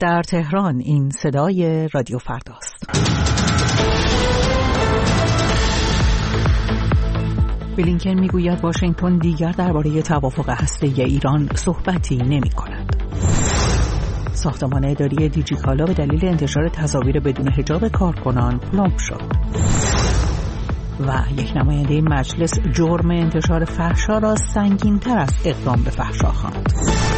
در تهران. این صدای رادیو فرداست. بلینکن میگوید واشنگتن دیگر درباره توافق هسته‌ای ایران صحبتی نمی‌کند. ساختمان اداری دیجیکالا به دلیل انتشار تصاویر بدون حجاب کارکنان پلمپ شد. و یک نماینده مجلس جرم انتشار فحشا را سنگین‌تر از اقدام به فحشا خواند.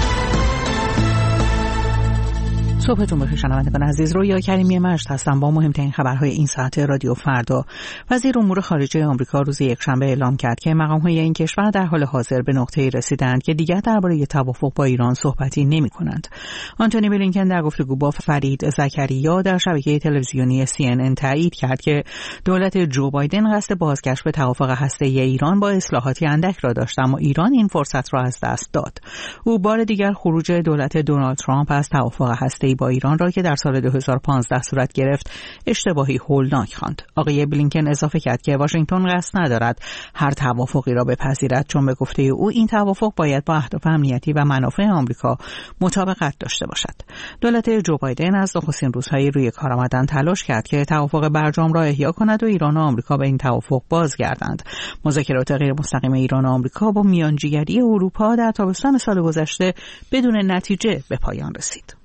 صبحتون بخیر شنوندگان عزیز. رویا کریمی مجد هستم با مهمترین خبرهای این ساعت رادیو فردا. وزیر امور خارجه آمریکا روز یکشنبه اعلام کرد که مقام‌های این کشور در حال حاضر به نقطه‌ای رسیدند که دیگر درباره توافق با ایران صحبتی نمی‌کنند. آنتونی بلینکن در گفتگو با فرید زکریا در شبکه تلویزیونی CNN تایید کرد که دولت جو بایدن قصد بازگشت به توافق هسته‌ای ایران با اصلاحاتی اندک را داشت، اما ایران این فرصت را از دست داد. او بار دیگر خروج دولت دونالد ترامپ از توافق هسته‌ای با ایران را که در سال 2015 صورت گرفت اشتباهی هولناک خواند. آقای بلینکن اضافه کرد که واشنگتن قصد ندارد هر توافقی را بپذیرد، چون به گفته او این توافق باید با اهداف امنیتی و منافع آمریکا مطابقت داشته باشد. دولت جو بایدن از نخستین روزهای روی کار آمدن تلاش کرد که توافق برجام را احیا کند و ایران و آمریکا به این توافق بازگردند. مذاکرات غیر مستقیم ایران و آمریکا با میانجیگری اروپا در تابستان سال گذشته بدون نتیجه به پایان رسید.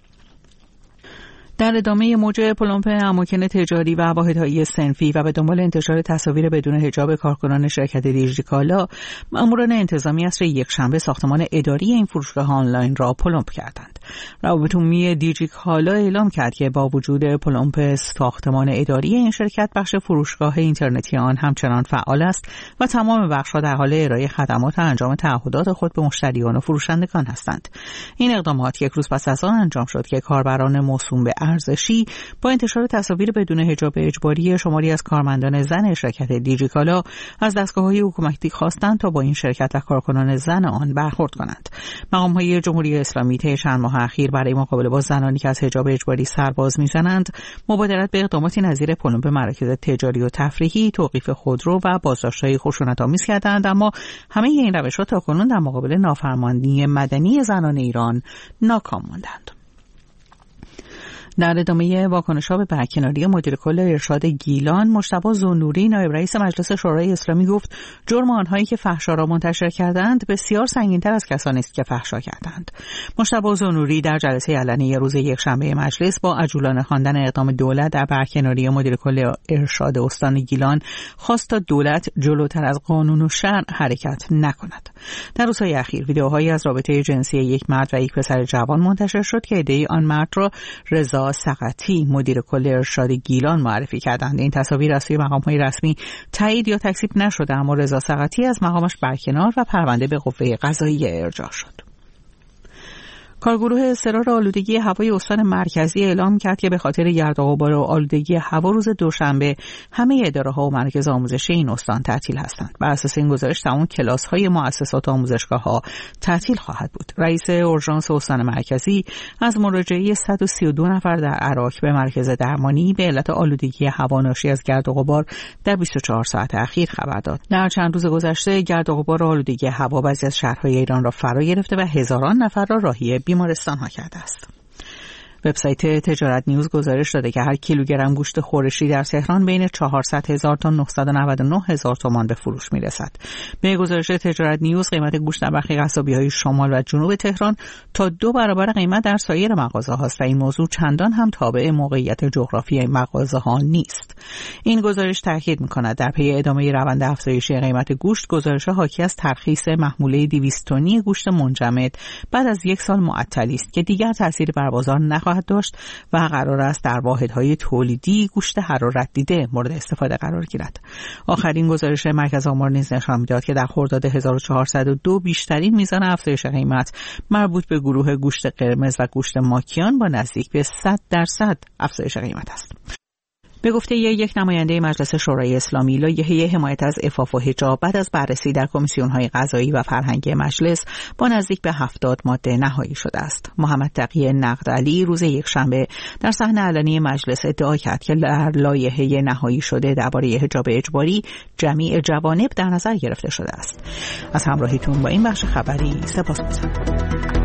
در ادامه موج پلمپ اماکن تجاری و واحدهای صنفی و به دنبال انتشار تصاویر بدون حجاب کارکنان شرکت دیجیکالا، ماموران انتظامی عصر یکشنبه ساختمان اداری این فروشگاه آنلاین را پلمپ کردند. روابط عمومی دیجیکالا اعلام کرد که با وجود پلمپ ساختمان اداری این شرکت، بخش فروشگاه اینترنتی آن همچنان فعال است و تمام بخش‌ها در حال ارائه خدمات و انجام تعهدات خود به مشتریان و فروشندگان هستند. این اقدامات یک روز پس از آن انجام شد که کاربران موسوم به ارزشی با انتشار تصاویر بدون حجاب اجباری شماری از کارمندان زن شرکت دیجیکالا از دستگاه‌های حکومتی خواستند تا با این شرکت و کارکنان زن آن برخورد کنند. مقام‌های جمهوری اسلامی طی چند ماه اخیر برای مقابله با زنانی که از حجاب اجباری سرباز می‌زنند، مبادرت به اقداماتی نظیر پلمپ مراکز تجاری و تفریحی، توقیف خودرو و بازداشت‌های خشونت‌آمیز کردند، اما همه این روش‌ها تاکنون در مقابل نافرمانی مدنی زنان ایران ناکام ماندند. در ادامه واکنش‌ها به برکناری مدیر کل ارشاد گیلان، مجتبی ذوالنوری نایب رئیس مجلس شورای اسلامی گفت جرم آنهایی که فحشا را منتشر کردند بسیار سنگین‌تر از کسانی است که فحشا کردند. مجتبی ذوالنوری در جلسه علنی روز یکشنبه مجلس با عجولانه خواندن اقدام دولت در برکناری مدیر کل ارشاد استان گیلان خواست تا دولت جلوتر از قانون و شرع حرکت نکند. در روزهای اخیر ویدئوهایی از رابطه جنسی یک مرد و یک پسر جوان منتشر شد که ایده آن مرد را رضا سقطی مدیر کل ارشاد گیلان معرفی کردند. این تصاویر از سوی مقام‌های رسمی تایید یا تکذیب نشده، اما رضا سقطی از مقامش برکنار و پرونده به قوه قضاییه ارجاع شد. کارگروه اضطرار آلودگی هوای استان مرکزی اعلام کرد که به خاطر گرد و غبار و آلودگی هوا روز دوشنبه همه اداره‌ها و مراکز آموزشی این استان تعطیل هستند. بر اساس این گزارش تمام کلاس‌های مؤسسات و آموزشگاه‌ها تعطیل خواهد بود. رئیس اورژانس استان مرکزی از مراجعه 132 نفر در عراق به مرکز درمانی به علت آلودگی هوا ناشی از گرد و غبار در 24 ساعت اخیر خبر داد. در چند روز گذشته گرد و غبار و آلودگی هوا بعضی از شهرهای ایران را فرا گرفته و هزاران نفر را راهی بیمارستان ها کرده است. وبسایت تجارت نیوز گزارش داده که هر کیلوگرم گوشت خورشی در تهران بین 400,000 تا 999,000 تومان به فروش میرسد. به گزارش تجارت نیوز قیمت گوشت در برخی قصابی‌های شمال و جنوب تهران تا 2 برابر قیمت در سایر مغازه‌هاست و این موضوع چندان هم تابع موقعیت جغرافیایی مغازه‌ها نیست. این گزارش تاکید می‌کند در پی ادامه روند افزایش قیمت گوشت، گزارش حاکی از ترخیص محموله 200 تنی گوشت منجمد بعد از 1 سال معطلی است که دیگر تأثیری بر بازار نخواهد داشت و قرار است در واحدهای تولیدی گوشت حرارت دیده مورد استفاده قرار گیرد. آخرین گزارش مرکز آمار نیز نشان می‌دهد که در خرداد 1402 بیشترین میزان افزایش قیمت مربوط به گروه گوشت قرمز و گوشت ماکیان با نزدیک به 100% افزایش قیمت است. به گفته یک نماینده مجلس شورای اسلامی، لایحه حمایت از عفاف و حجاب بعد از بررسی در کمیسیون‌های قضایی و فرهنگی مجلس با نزدیک به 70 ماده نهایی شده است. محمد تقی نقدعلی روز یکشنبه در صحنه علنی مجلس ادعا کرد که در لایحه نهایی شده درباره حجاب اجباری جمیع جوانب در نظر گرفته شده است. از همراهیتون با این بخش خبری سپاسگزارم.